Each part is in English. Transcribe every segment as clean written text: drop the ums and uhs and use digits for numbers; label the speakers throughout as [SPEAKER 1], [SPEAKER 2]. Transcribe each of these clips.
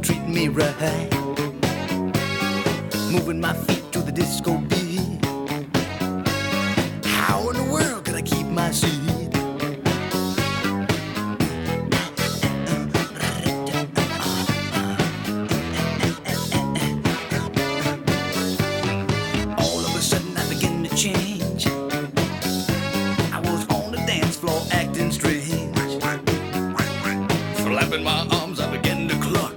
[SPEAKER 1] treating me right, moving my feet to the disco beat. How in the world could I keep my seat? All of a sudden I begin to change. I was on the dance floor acting strange, flapping my arms I began to cluck.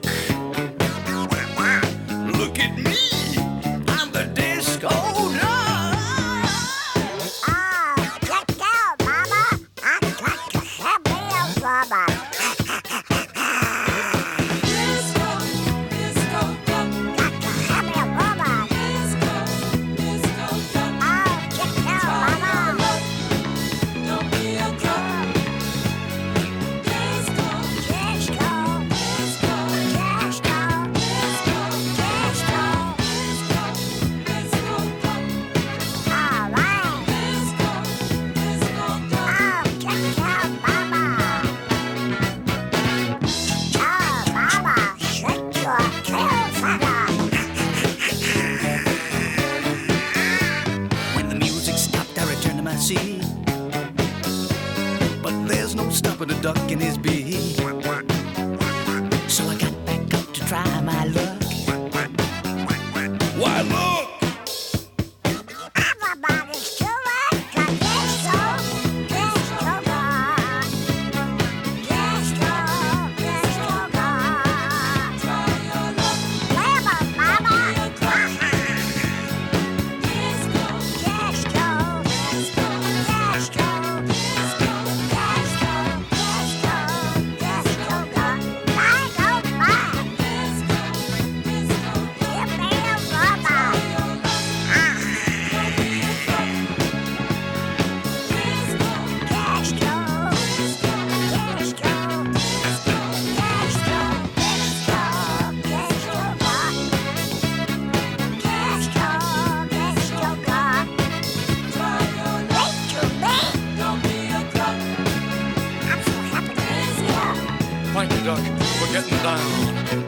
[SPEAKER 1] Look at me, I'm the disco duck.
[SPEAKER 2] Oh, check out, Mama. I got to have me a rubber.
[SPEAKER 3] Disco, disco duck.
[SPEAKER 2] Got to have me a rubber.
[SPEAKER 3] Disco, disco duck.
[SPEAKER 2] Oh, check out, Mama.
[SPEAKER 3] Don't be a drunk. Disco,
[SPEAKER 2] Disco,
[SPEAKER 3] disco,
[SPEAKER 2] disco,
[SPEAKER 3] disco,
[SPEAKER 2] disco.
[SPEAKER 3] disco duck.
[SPEAKER 2] All right.
[SPEAKER 3] Disco, disco duck.
[SPEAKER 2] Oh, check out, Mama. Oh, Mama, shake your tail feather.
[SPEAKER 1] When the music stopped, I returned to my seat, but there's no stopping a duck in his beat. So I got back up to try my luck. Why look,
[SPEAKER 2] Everybody's doing the disco, disco rock. Disco, disco rock.
[SPEAKER 3] Try your luck.
[SPEAKER 2] Clever, Mama.
[SPEAKER 3] Disco,
[SPEAKER 2] Disco,
[SPEAKER 3] disco,
[SPEAKER 2] disco,
[SPEAKER 3] disco,
[SPEAKER 2] disco, disco, disco rock. I don't mind.
[SPEAKER 3] disco, disco duck.
[SPEAKER 2] Give me a rubber.
[SPEAKER 1] thank you, duck, for getting down.